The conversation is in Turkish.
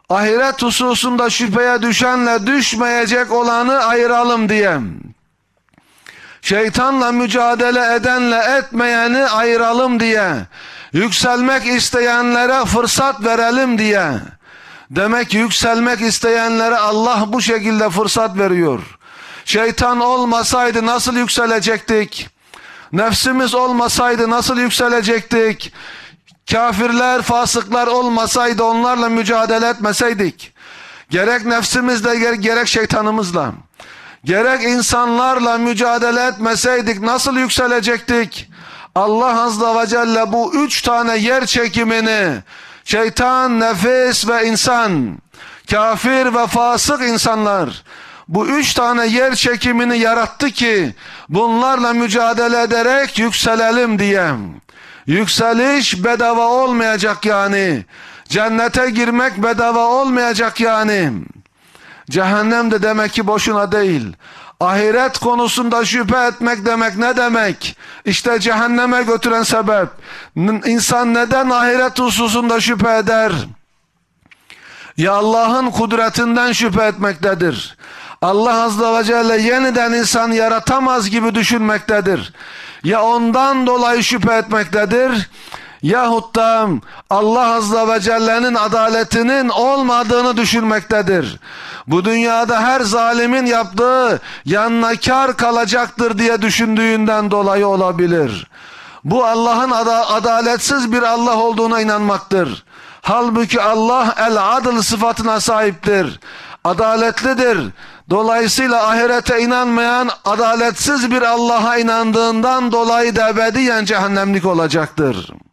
ahiret hususunda şüpheye düşenle düşmeyecek olanı ayıralım diye. Şeytanla mücadele edenle etmeyeni ayıralım diye. Yükselmek isteyenlere fırsat verelim diye. Demek ki yükselmek isteyenlere Allah bu şekilde fırsat veriyor. Şeytan olmasaydı nasıl yükselecektik? Nefsimiz olmasaydı nasıl yükselecektik? Kafirler, fasıklar olmasaydı, onlarla mücadele etmeseydik, gerek nefsimizle gerek şeytanımızla, gerek insanlarla mücadele etmeseydik nasıl yükselecektik? Allah Azze ve Celle bu 3 tane yer çekimini, şeytan, nefis ve insan, kafir ve fasık insanlar, bu 3 tane yer çekimini yarattı ki bunlarla mücadele ederek yükselelim diye. Yükseliş bedava olmayacak yani. Cennete girmek bedava olmayacak yani. Cehennem de demek ki boşuna değil. Ahiret konusunda şüphe etmek demek ne demek? İşte cehenneme götüren sebep. İnsan neden ahiret hususunda şüphe eder? Ya Allah'ın kudretinden şüphe etmektedir. Allah Azze ve Celle yeniden insan yaratamaz gibi düşünmektedir. Ya ondan dolayı şüphe etmektedir, yahut da Allah Azze ve Celle'nin adaletinin olmadığını düşünmektedir. Bu dünyada her zalimin yaptığı yanına kar kalacaktır diye düşündüğünden dolayı olabilir. Bu Allah'ın adaletsiz bir Allah olduğuna inanmaktır. Halbuki Allah el-adl sıfatına sahiptir. Adaletlidir. Dolayısıyla ahirete inanmayan adaletsiz bir Allah'a inandığından dolayı da ebediyen cehennemlik olacaktır.